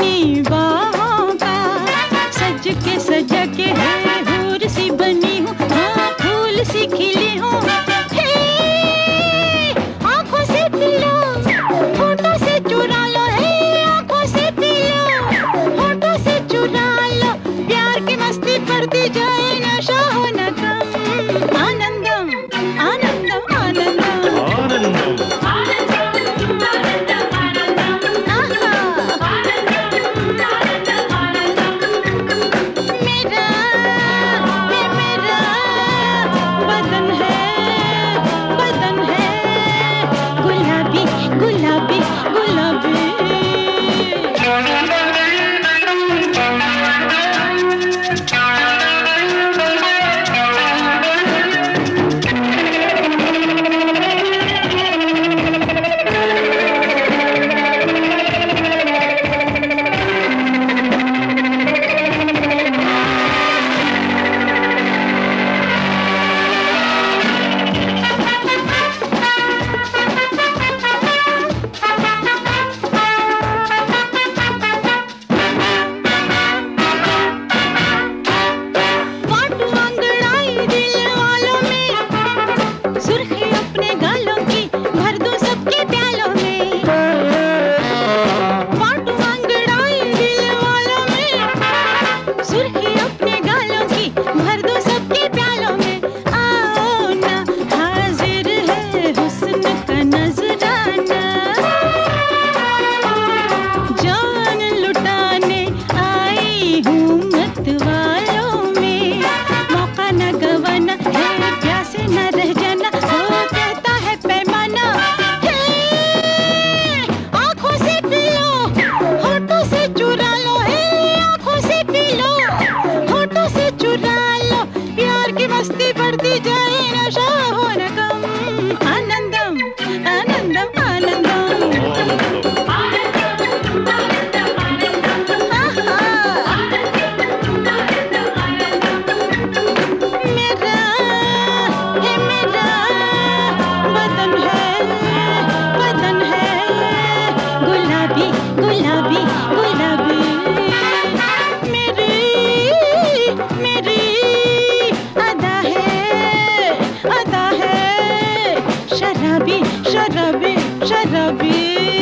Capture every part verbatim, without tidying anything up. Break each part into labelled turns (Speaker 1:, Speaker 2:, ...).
Speaker 1: अपनी बाहों का, सज के सजा के है हूर सी बनी हूँ, हाँ फूल सी खिली हूँ। आंखों से पी लो, होठों से चुरा लो, हे आंखों से पी लो, होठों से चुरा लो, प्यार की मस्ती बढ़ती जाए, नशा हो न कम। आनंदम आनंदम आनंदम
Speaker 2: आनंदम
Speaker 1: गुलाबी गुलाबी मस्ती बढ़ती जाए, नशा हो न कम। आनंदम आनंदम आनंदम मेरा है मेरा बदन है बदन है गुलाबी गुलाबी गुलाबी मेरी मेरी शराबी शराबी शराबी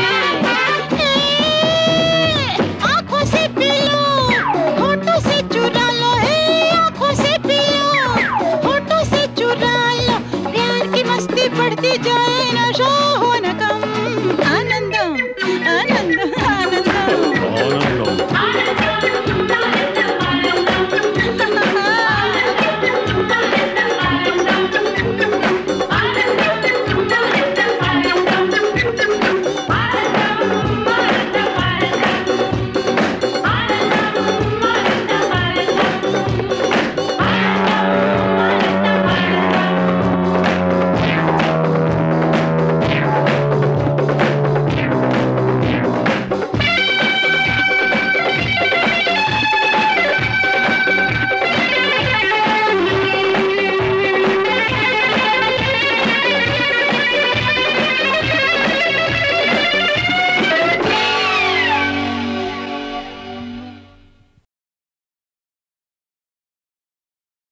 Speaker 1: आंखों से पी लो, होठों से चुरा लो, हे आंखों से पी लो, होठों से चुरा लो, प्यार की मस्ती बढ़ती जाए, नशा